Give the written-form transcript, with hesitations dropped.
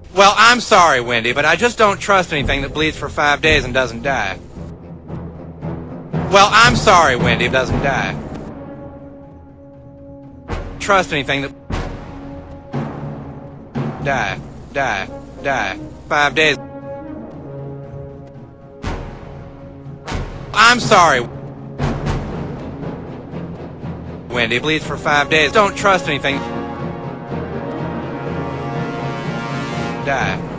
Well, I'm sorry, Wendy, but I just don't trust anything that bleeds for 5 days and doesn't die. Well, I'm sorry, Wendy, it doesn't die. Trust anything that die 5 days. I'm sorry, Wendy, it bleeds for 5 days. Don't trust anything die.